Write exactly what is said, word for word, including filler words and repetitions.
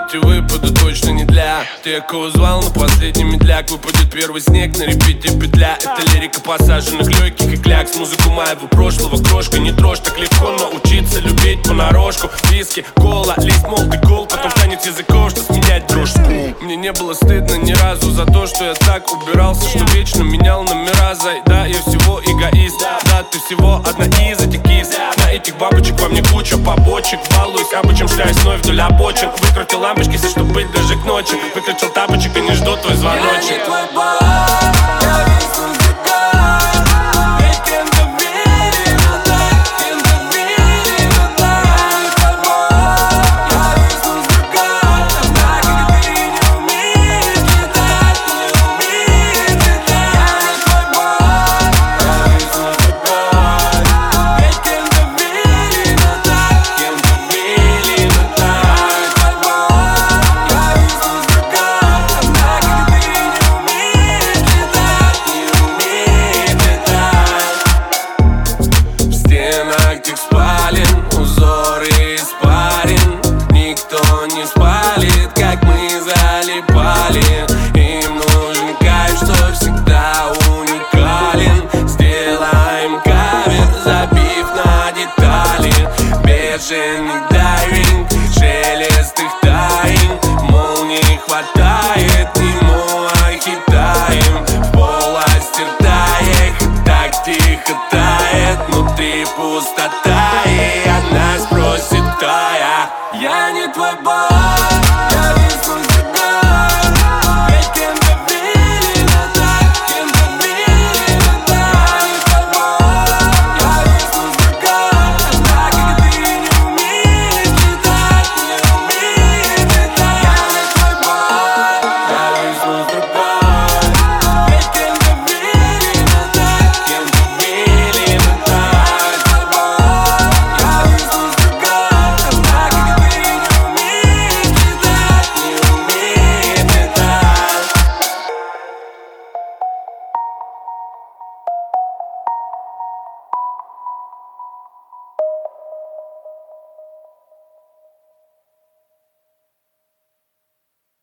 Эти выпады точно не для тех, кого звал на последний медляк. Выпадет первый снег, на репите петля. Это лирика посаженных легких и клякс. Музыку моего прошлого крошка не трожь. Так легко научиться любить понарошку. Виски, кола, лист, молотый гол. Потом станет языком, что сменять дрожь. Мне не было стыдно ни разу за то, что я так убирался, что вечно менял номера. Зай, да, я всего эгоист. Да, ты всего одна из этих кис. На этих бабочек во мне куча побочек. Балуюсь обычем, шляюсь вновь вдоль обочин. Выкрутил лампочки, все, чтобы быть даже к ночи. Выключил тапочек и не жду твой звоночек. Я не твой бог, я весь музыкант. Ведь кем-то верил так, кем-то верил так. Я не твой бог, я весь музыкант. Однако ты не умеешь летать, не умеешь летать. Я не твой бог, я весь музыкант. Ведь кем-то верил так, кем-то верил так. Я не твой бог, я весь музыкант. Однако ты не умеешь летать, не умеешь летать. В стенах тех спален узоры испарен. Никто не спалит, как мы залипали. Им нужен кайф, что всегда уникален. Сделаем кавер, забив на детали. Бешеный дайвинг, шелест их тайн. Молний хватает, ему хитаем. В полости ртаек, так тихо тает. Внутри пустота, и она спросит, кто я. Я не твой бог.